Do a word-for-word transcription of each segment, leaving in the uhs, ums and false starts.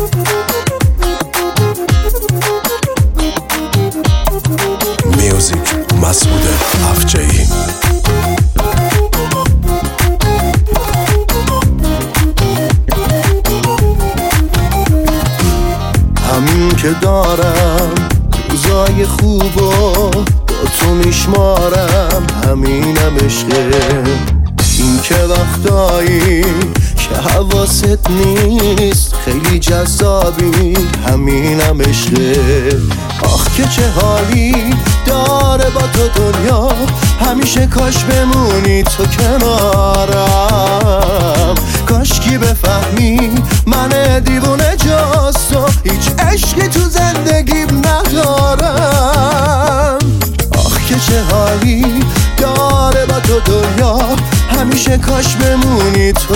میوزیک مسعود افجعی. همین که دارم روزای خوبو با تو میشمارم، همینم عشقه. این که وقتایی که حواست نیست خیلی جذابی، همینم عشقه. آخ که چه حالی داره با تو دنیا، همیشه کاش بمونی تو کنارم. کاش کی بفهمی من دیوونه جاست و هیچ عشقی تو زندگیم ندارم. آخ که چه حالی داره با تو دنیا، همیشه کاش بمونی تو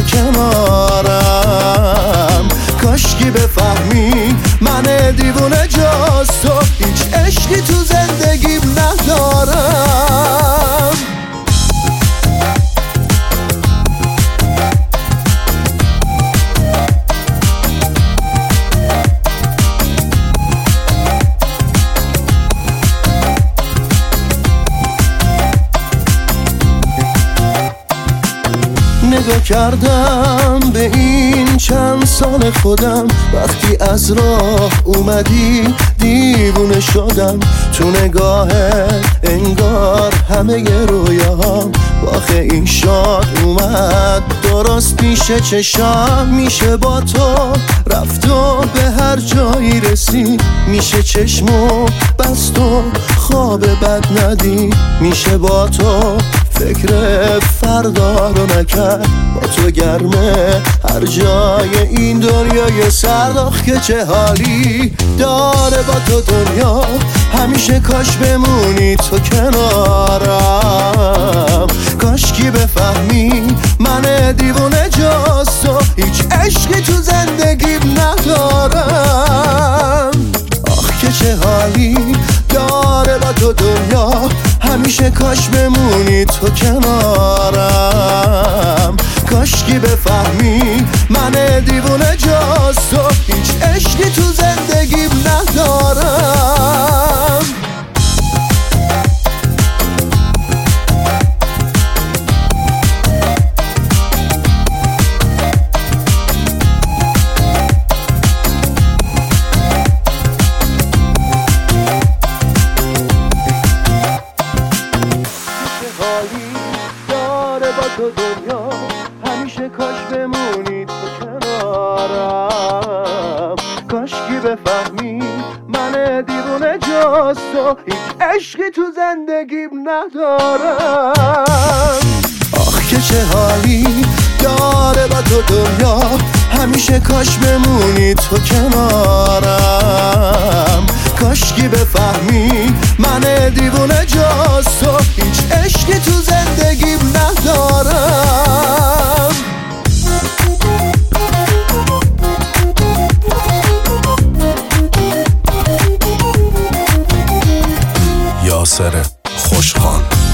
کنارم. کاش کی بفهمی من دیوونه جاست و هیچ عشقی تو زندگیم ندارم. نگاه کردم به این چند سال خودم، وقتی از راه اومدی دیوونه شدم. تو نگاهت انگار همه رویاهام واقع این شاد اومد درست پیش چشام. میشه با تو رفت و به هر جایی رسید، میشه چشمو بست و خواب بد ندید. میشه با تو فکر فردا رو نکرد، با تو گرمه هر جای این دنیای سرد. آخ که چه حالی داره با تو دنیا، همیشه کاش بمونی تو کنارم. کاش کی بفهمی من دیوونه جاست و هیچ عشقی تو زندگیم ندارم. آخ که چه حالی داره با تو دنیا، همیشه کاش بمونی تو کنارم. کاش کی بفهمی من دیوونه جاست و هیچ عشقی تو زندگیم ندارم. داره با تو دنیا، همیشه کاش بمونی تو کنارم. کاش کی بفهمی من دیوونه جاست و هیچ عشقی تو زندگیم ندارم. آخ که چه حالی داره با تو دنیا، همیشه کاش بمونی تو کنارم. کاش کی بفهمی من دیوونه جاست و هیچ عشقی تو زندگیم ندارم. یاسر خوشخان.